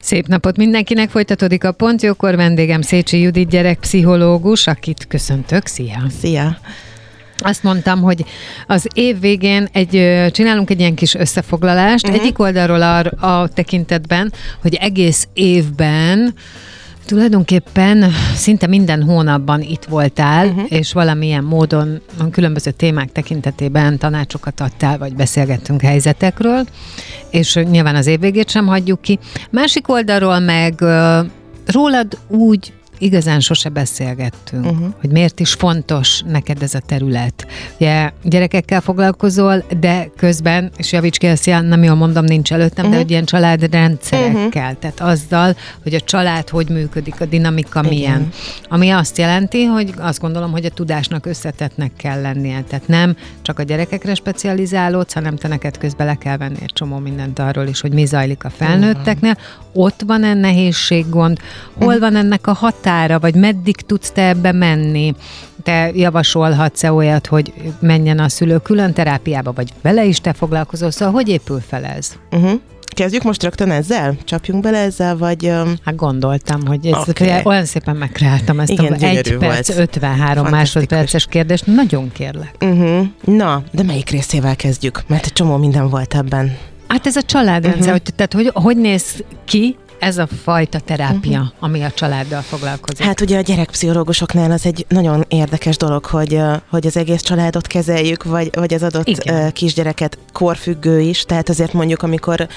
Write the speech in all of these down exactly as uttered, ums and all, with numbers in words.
Szép napot mindenkinek, folytatódik a Pont Jókor, vendégem Szécsi Judit gyerekpszichológus, akit köszöntök, szia! Szia! Azt mondtam, hogy az év végén egy, csinálunk egy ilyen kis összefoglalást, uh-huh. egyik oldalról a, a tekintetben, hogy egész évben tulajdonképpen szinte minden hónapban itt voltál, uh-huh. és valamilyen módon különböző témák tekintetében tanácsokat adtál, vagy beszélgettünk helyzetekről, és nyilván az évvégét sem hagyjuk ki. Másik oldalról meg uh, rólad úgy igazán sose beszélgettünk, uh-huh. hogy miért is fontos neked ez a terület. Ugye gyerekekkel foglalkozol, de közben, és javíts ki, ezt nem jól mondom, nincs előttem, uh-huh. de hogy ilyen családrendszerekkel, uh-huh. tehát azzal, hogy a család hogy működik, a dinamika igen. milyen. Ami azt jelenti, hogy azt gondolom, hogy a tudásnak összetettnek kell lennie. Tehát nem csak a gyerekekre specializálódsz, hanem te neked közben le kell venni egy csomó mindent arról is, hogy mi zajlik a felnőtteknél. Uh-huh. Ott van-e nehézség, gond? Hol uh-huh. van ennek a határa, vagy meddig tudsz te ebbe menni? Te javasolhatsz-e olyat, hogy menjen a szülő külön terápiába, vagy vele is te foglalkozol, szóval hogy épül fel ez? Uh-huh. Kezdjük most rögtön ezzel? Csapjunk bele ezzel, vagy... Um... Hát gondoltam, hogy ez okay. olyan szépen megkreáltam ezt igen, a egy perc, ötvenhárom másodperces kérdést. Nagyon kérlek. Uh-huh. Na, de melyik részével kezdjük? Mert egy csomó minden volt ebben. Hát ez a családrendszer, uh-huh. hogy, tehát hogy, hogy néz ki ez a fajta terápia, uh-huh. ami a családdal foglalkozik? Hát ugye a gyerekpszichológusoknál az egy nagyon érdekes dolog, hogy, hogy az egész családot kezeljük, vagy, vagy az adott igen. kisgyereket korfüggő is, tehát azért mondjuk, amikor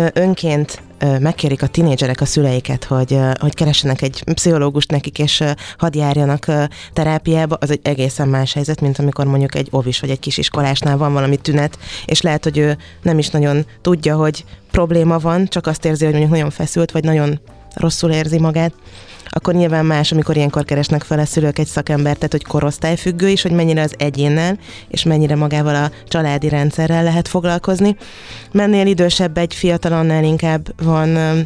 önként megkérik a tinédzserek a szüleiket, hogy, hogy keressenek egy pszichológust nekik, és hadd járjanak terápiába, az egy egészen más helyzet, mint amikor mondjuk egy óvis vagy egy kisiskolásnál van valami tünet, és lehet, hogy ő nem is nagyon tudja, hogy probléma van, csak azt érzi, hogy mondjuk nagyon feszült, vagy nagyon rosszul érzi magát, akkor nyilván más, amikor ilyenkor keresnek fel a szülők egy szakembert, tehát hogy korosztályfüggő is, hogy mennyire az egyénnel, és mennyire magával a családi rendszerrel lehet foglalkozni. Mennél idősebb egy fiatalonnál inkább van ö,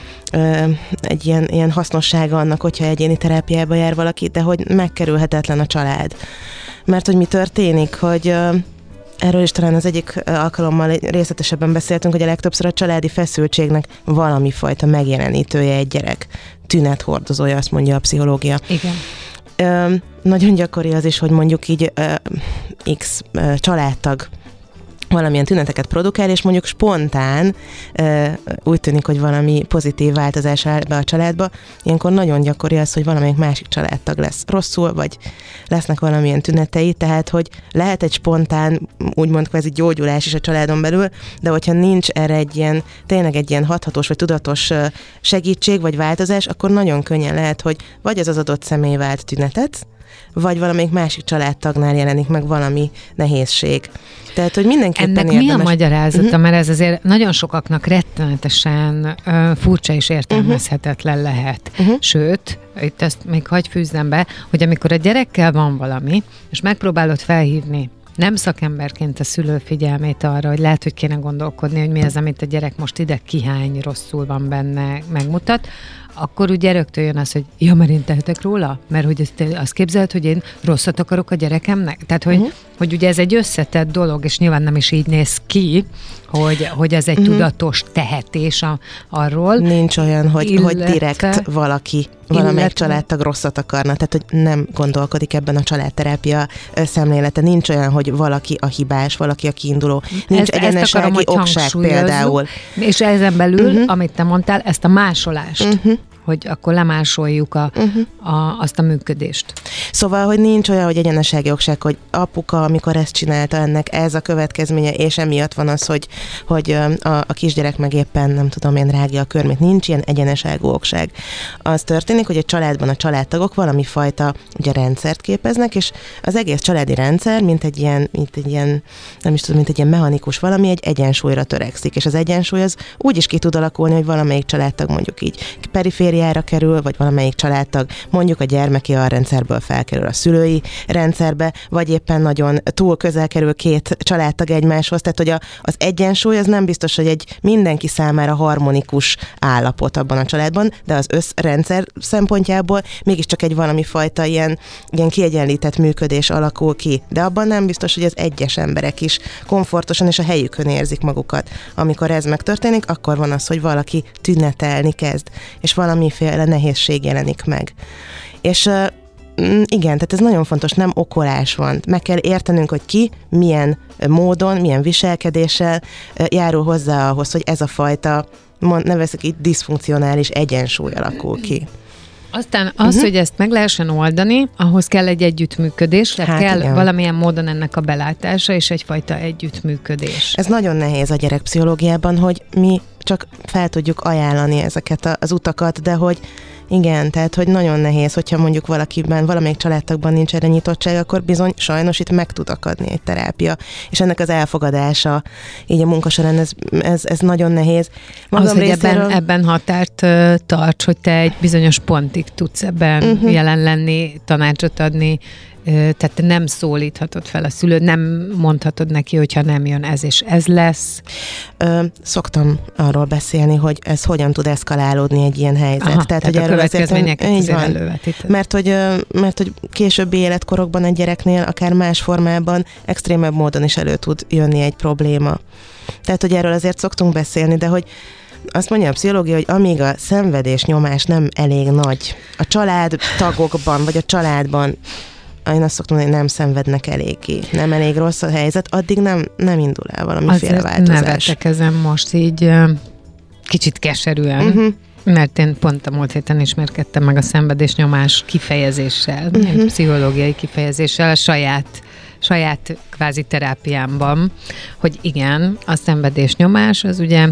ö, egy ilyen, ilyen hasznossága annak, hogyha egyéni terápiába jár valaki, de hogy megkerülhetetlen a család. Mert hogy mi történik, hogy... Ö, Erről is talán az egyik alkalommal részletesebben beszéltünk, hogy a legtöbbször a családi feszültségnek valami fajta megjelenítője egy gyerek. Tünethordozója, azt mondja a pszichológia. Igen. Ö, nagyon gyakori az is, hogy mondjuk így ö, X ö, családtag valamilyen tüneteket produkál, és mondjuk spontán ö, úgy tűnik, hogy valami pozitív változás áll be a családba. Ilyenkor nagyon gyakori az, hogy valamelyik másik családtag lesz rosszul, vagy lesznek valamilyen tünetei, tehát hogy lehet egy spontán, úgymond kvázi gyógyulás is a családon belül, de hogyha nincs erre egy ilyen, tényleg egy ilyen hathatós vagy tudatos segítség vagy változás, akkor nagyon könnyen lehet, hogy vagy az az adott személy vált tünetet, vagy valamelyik másik családtagnál jelenik meg valami nehézség. Tehát, hogy mindenképpen ennek érdemes... mi a magyarázata? Uh-huh. Mert ez azért nagyon sokaknak rettenetesen uh, furcsa és értelmezhetetlen uh-huh. lehet. Uh-huh. Sőt, itt ezt még hagy fűzzem be, hogy amikor a gyerekkel van valami, és megpróbálod felhívni nem szakemberként a szülő figyelmét arra, hogy lehet, hogy kéne gondolkodni, hogy mi az, amit a gyerek most ide kihány, rosszul van benne, megmutat, akkor ugye rögtön jön az, hogy ja, mert én tehetek róla? Mert hogy ezt, azt képzeled, hogy én rosszat akarok a gyerekemnek? Tehát, hogy, uh-huh. hogy ugye ez egy összetett dolog, és nyilván nem is így néz ki, hogy, hogy ez egy uh-huh. tudatos tehetés a, arról. Nincs olyan, hogy, illetve, hogy direkt valaki, valamelyik illetve, családtag rosszat akarna, tehát hogy nem gondolkodik ebben a családterápia szemlélete. Nincs olyan, hogy valaki a hibás, valaki a kiinduló. Nincs ez, egyenesági okság például. És ezen belül, uh-huh. amit te mondtál, ezt a másolást, uh-huh. hogy akkor lemásoljuk a, uh-huh. a, azt a működést. Szóval, hogy nincs olyan, hogy egyenesági okság, hogy apuka, amikor ezt csinálta, ennek ez a következménye, és emiatt van az, hogy, hogy a, a kisgyerek meg éppen, nem tudom én, rágja a körmét. Nincs ilyen egyeneságú okság. Az történik, hogy egy családban a családtagok valami fajta ugye, rendszert képeznek, és az egész családi rendszer, mint egy ilyen, mint egy ilyen, nem is tudom, mint egy ilyen mechanikus valami, egy egyensúlyra törekszik, és az egyensúly az úgy is ki tud alakulni, hogy valamelyik családtag mondjuk így perifériára kategóriára kerül, vagy valamelyik családtag mondjuk a gyermeki alrendszerből felkerül a szülői rendszerbe, vagy éppen nagyon túl közel kerül két családtag egymáshoz, tehát hogy a, az egyensúly az nem biztos, hogy egy mindenki számára harmonikus állapot abban a családban, de az összrendszer szempontjából mégiscsak egy valami fajta ilyen, ilyen kiegyenlített működés alakul ki, de abban nem biztos, hogy az egyes emberek is komfortosan és a helyükön érzik magukat. Amikor ez megtörténik, akkor van az, hogy valaki tünetelni kezd, és valamiféle nehézség jelenik meg. És igen, tehát ez nagyon fontos, nem okolás van. Meg kell értenünk, hogy ki milyen módon, milyen viselkedéssel járul hozzá ahhoz, hogy ez a fajta, nevezzük itt, diszfunkcionális egyensúly alakul ki. Aztán az, uh-huh. hogy ezt meg lehessen oldani, ahhoz kell egy együttműködés, tehát hát kell igen. valamilyen módon ennek a belátása és egyfajta együttműködés. Ez nagyon nehéz a gyerekpszichológiában, hogy mi csak fel tudjuk ajánlani ezeket az utakat, de hogy igen, tehát hogy nagyon nehéz, hogyha mondjuk valakiben, valamelyik családtagban nincs erre nyitottság, akkor bizony sajnos itt meg tud akadni egy terápia, és ennek az elfogadása így a munka során ez, ez, ez nagyon nehéz. Magam az, hogy részéről... ebben, ebben határt uh, tarts, hogy te egy bizonyos pontig tudsz ebben uh-huh. jelen lenni, tanácsot adni, tehát te nem szólíthatod fel a szülőt, nem mondhatod neki, hogyha nem jön ez és ez lesz. Ö, szoktam arról beszélni, hogy ez hogyan tud eszkalálódni egy ilyen helyzet. Aha, tehát, tehát hogy a következményeket azért elővetíted. Mert hogy, mert hogy későbbi életkorokban egy gyereknél akár más formában, extrémebb módon is elő tud jönni egy probléma. Tehát, hogy erről azért szoktunk beszélni, de hogy azt mondja a pszichológia, hogy amíg a szenvedés nyomás nem elég nagy a családtagokban, vagy a családban, én azt szoktam mondani, hogy nem szenvednek eléggé, nem elég rossz a helyzet, addig nem, nem indul el valamiféle azért változás. Nevettekezem most így kicsit keserűen, uh-huh. mert én pont a múlt héten ismerkedtem meg a szenvedésnyomás kifejezéssel, uh-huh. egy pszichológiai kifejezéssel a saját saját kvázi terápiámban, hogy igen, a szenvedésnyomás az ugye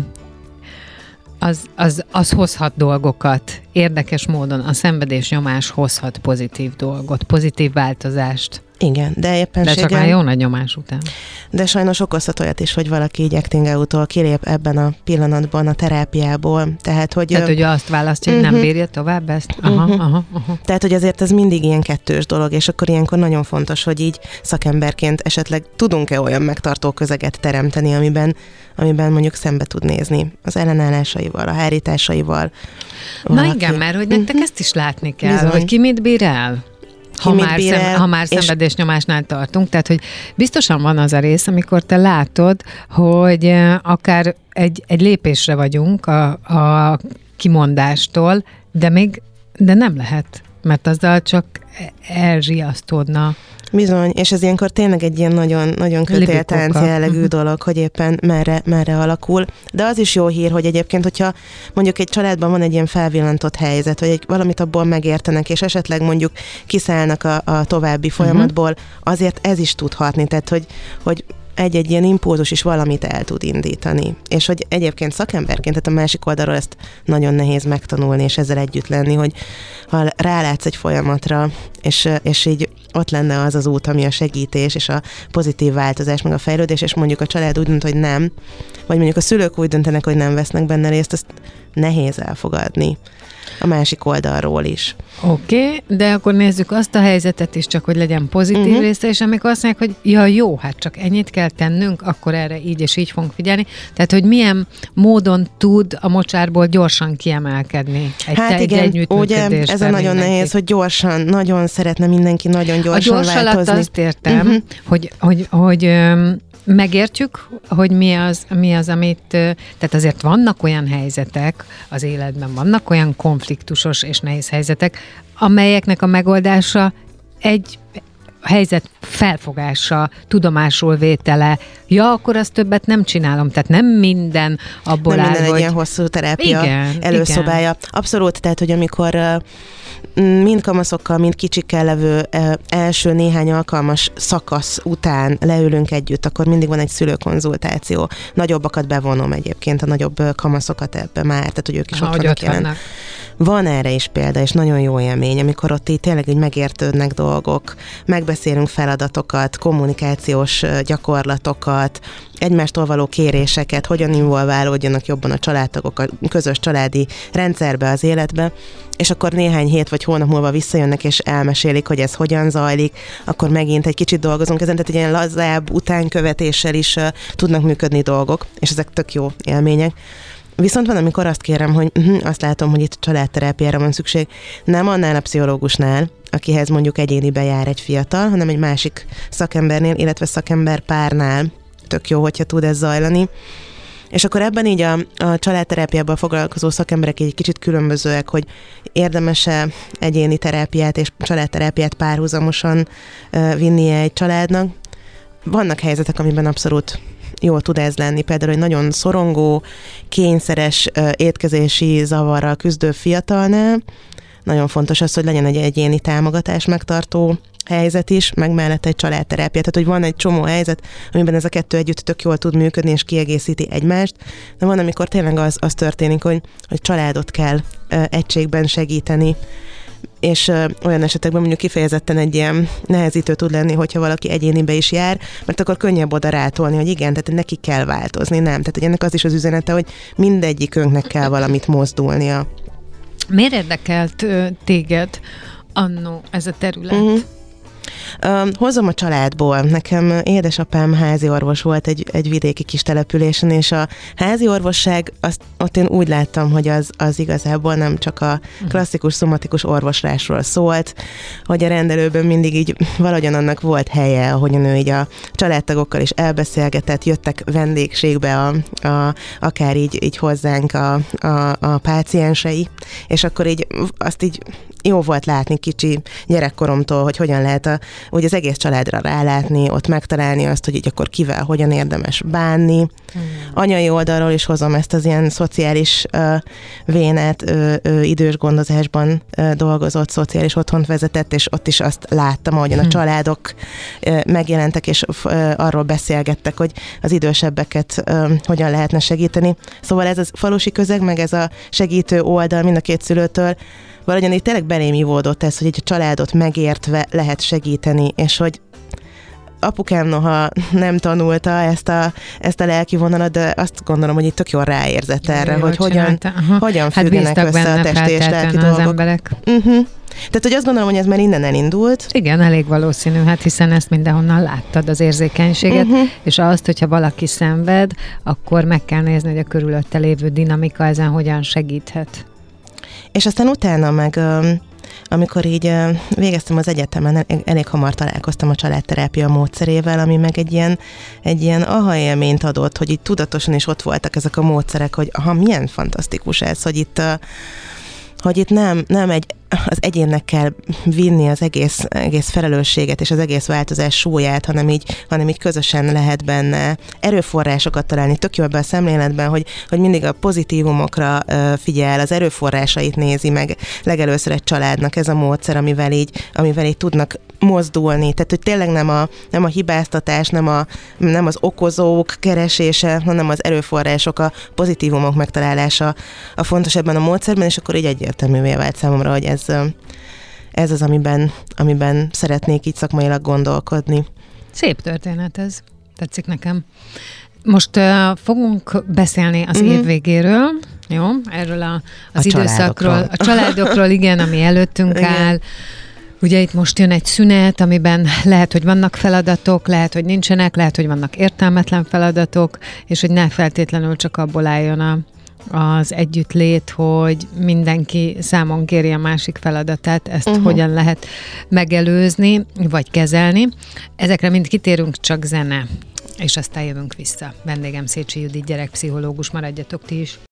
Az, az, az hozhat dolgokat. Érdekes módon a szenvedésnyomás hozhat pozitív dolgot, pozitív változást. Igen, de éppenséggel... De csak már jó nagy nyomás után. De sajnos okozhat olyat is, hogy valaki így acting out-tól kilép ebben a pillanatban a terápiából. Tehát, hogy... Tehát, hogy azt választja, hogy uh-huh. nem bírja tovább ezt? Aha, uh-huh. aha, aha. Tehát, hogy azért ez mindig ilyen kettős dolog, és akkor ilyenkor nagyon fontos, hogy így szakemberként esetleg tudunk-e olyan megtartó közeget teremteni, amiben, amiben mondjuk szembe tud nézni az ellenállásaival, a hárításaival. Na valaki. Igen, mert hogy nektek uh-huh. ezt is látni kell, bizony. Hogy ki mit bír el. Ha már, szem, ha már szenvedésnyomásnál tartunk, tehát hogy biztosan van az a rész, amikor te látod, hogy akár egy, egy lépésre vagyunk a, a kimondástól, de még de nem lehet, mert azzal csak elzsiasztódna. Bizony, és ez ilyenkor tényleg egy ilyen nagyon, nagyon kötéltánc jellegű uh-huh. dolog, hogy éppen merre, merre alakul. De az is jó hír, hogy egyébként, hogyha mondjuk egy családban van egy ilyen felvillantott helyzet, vagy egy, valamit abból megértenek, és esetleg mondjuk kiszállnak a, a további folyamatból, azért ez is tud hatni, tehát hogy, hogy egy-egy ilyen impulzus is valamit el tud indítani. És hogy egyébként szakemberként, tehát a másik oldalról ezt nagyon nehéz megtanulni, és ezzel együtt lenni, hogy ha rálátsz egy folyamatra, és, és így ott lenne az az út, ami a segítés, és a pozitív változás, meg a fejlődés, és mondjuk a család úgy dönt, hogy nem, vagy mondjuk a szülők úgy döntenek, hogy nem vesznek benne részt, ezt nehéz elfogadni a másik oldalról is. Oké, okay, de akkor nézzük azt a helyzetet is, csak hogy legyen pozitív uh-huh. része, és amikor azt mondják, hogy ja jó, hát csak ennyit kell tennünk, akkor erre így és így fogunk figyelni. Tehát, hogy milyen módon tud a mocsárból gyorsan kiemelkedni egy, hát egy igen, együttműködésben. Ugye ez a nagyon mindenki. Nehéz, hogy gyorsan, nagyon szeretne mindenki nagyon gyorsan változni. A gyors változni. alatt azt értem, uh-huh. hogy, hogy, hogy öm, megértjük, hogy mi az, mi az, amit... Tehát azért vannak olyan helyzetek az életben, vannak olyan konfliktusos és nehéz helyzetek, amelyeknek a megoldása egy helyzet felfogása, tudomásul vétele. Ja, akkor azt többet nem csinálom. Tehát nem minden abból nem áll, minden hogy... egy ilyen hosszú terápia igen, előszobája. Igen. Abszolút, tehát, hogy amikor mind kamaszokkal, mind kicsikkel levő első néhány alkalmas szakasz után leülünk együtt, akkor mindig van egy szülőkonzultáció. Nagyobbakat bevonom egyébként, a nagyobb kamaszokat ebbe már, tehát hogy ők is ha, ott vannak jelen. van erre is példa, és nagyon jó élmény, amikor ott így tényleg így megértődnek dolgok, megbeszélünk feladatokat, kommunikációs gyakorlatokat, egymástól való kéréseket, hogyan involválódjanak jobban a családtagok a közös családi rendszerbe, az életbe, és akkor néhány hét vagy hónap múlva visszajönnek, és elmesélik, hogy ez hogyan zajlik, akkor megint egy kicsit dolgozunk ezen, tehát egy ilyen lazább utánkövetéssel is uh, tudnak működni dolgok, és ezek tök jó élmények. Viszont van, amikor azt kérem, hogy uh, azt látom, hogy itt családterápiára van szükség, nem annál a pszichológusnál, akihez mondjuk egyénibe jár egy fiatal, hanem egy másik szakembernél, illetve szakember párnál. Tök jó, hogyha tud ez zajlani. És akkor ebben így a, a családterápiában foglalkozó szakemberek egy kicsit különbözőek, hogy érdemes-e egyéni terápiát és családterápiát párhuzamosan uh, vinnie egy családnak. Vannak helyzetek, amiben abszolút jól tud ez lenni, például egy nagyon szorongó, kényszeres uh, étkezési zavarral küzdő fiatalnál. Nagyon fontos az, hogy legyen egy egyéni támogatás megtartó helyzet is, meg mellett egy családterápia. Tehát, hogy van egy csomó helyzet, amiben ez a kettő együtt tök jól tud működni, és kiegészíti egymást, de van, amikor tényleg az, az történik, hogy, hogy családot kell ö, egységben segíteni, és ö, olyan esetekben mondjuk kifejezetten egy ilyen nehezítő tud lenni, hogyha valaki egyénibe is jár, mert akkor könnyebb oda rátolni, hogy igen, tehát neki kell változni, nem. Tehát, hogy ennek az is az üzenete, hogy mindegyikünknek kell valamit mozdulnia. Miért érdekelt ö, téged annó ez a terület? Uh-huh. Uh, hozom a családból. Nekem édesapám házi orvos volt egy, egy vidéki kis településen, és a házi orvosság, azt, ott én úgy láttam, hogy az, az igazából nem csak a klasszikus, szomatikus orvoslásról szólt, hogy a rendelőben mindig így valahogyan annak volt helye, ahogyan ő így a családtagokkal is elbeszélgetett, jöttek vendégségbe a, a, akár így, így hozzánk a, a, a páciensei, és akkor így azt így jó volt látni kicsi gyerekkoromtól, hogy hogyan lehet a, úgy az egész családra rálátni, ott megtalálni azt, hogy így akkor kivel hogyan érdemes bánni. Hmm. Anyai oldalról is hozom ezt az ilyen szociális uh, vénet, uh, uh, idős gondozásban uh, dolgozott, szociális otthont vezetett, és ott is azt láttam, ahogyan hmm. a családok uh, megjelentek, és uh, arról beszélgettek, hogy az idősebbeket uh, hogyan lehetne segíteni. Szóval ez a falusi közeg, meg ez a segítő oldal mind a két szülőtől valahogyan itt tényleg belém ivódott ez, hogy egy családot megértve lehet segíteni, és hogy apukám noha nem tanulta ezt a, ezt a lelki vonalat, de azt gondolom, hogy itt tök jól ráérzett erre, jó, hogy hogyan, hogyan hát függenek össze a testi és lelki dolgok. Emberek. Uh-huh. Tehát, hogy azt gondolom, hogy ez már innen elindult. Igen, elég valószínű, hát hiszen ezt mindenhonnan láttad, az érzékenységet, uh-huh. és azt, hogyha valaki szenved, akkor meg kell nézni, hogy a körülötte lévő dinamika ezen hogyan segíthet. És aztán utána meg, amikor így végeztem az egyetemen, elég hamar találkoztam a családterápia módszerével, ami meg egy ilyen, egy ilyen aha élményt adott, hogy így tudatosan is ott voltak ezek a módszerek, hogy aha, milyen fantasztikus ez, hogy itt, hogy itt nem, nem egy az egyénnek kell vinni az egész, egész felelősséget és az egész változás súlyát, hanem így, hanem így közösen lehet benne erőforrásokat találni. Tök jó ebben a szemléletben, hogy, hogy mindig a pozitívumokra figyel, az erőforrásait nézi meg legelőször egy családnak ez a módszer, amivel így, amivel így tudnak mozdulni. Tehát, hogy tényleg nem a, nem a hibáztatás, nem, a, nem az okozók keresése, hanem az erőforrások, a pozitívumok megtalálása a fontos ebben a módszerben, és akkor így egyértelművé vált számomra, hogy ez Ez, ez az, amiben, amiben szeretnék így szakmailag gondolkodni. Szép történet ez. Tetszik nekem. Most uh, fogunk beszélni az mm-hmm. év végéről, jó? Erről a, az a időszakról, családokról. a családokról, igen, ami előttünk igen. áll. Ugye itt most jön egy szünet, amiben lehet, hogy vannak feladatok, lehet, hogy nincsenek, lehet, hogy vannak értelmetlen feladatok, és hogy ne feltétlenül csak abból álljon a az együttlét, hogy mindenki számon kéri a másik feladatát, ezt uh-huh. hogyan lehet megelőzni, vagy kezelni. Ezekre mind kitérünk, csak zene, és aztán jövünk vissza. Vendégem Szécsi Judit, gyerekpszichológus, maradjatok ti is.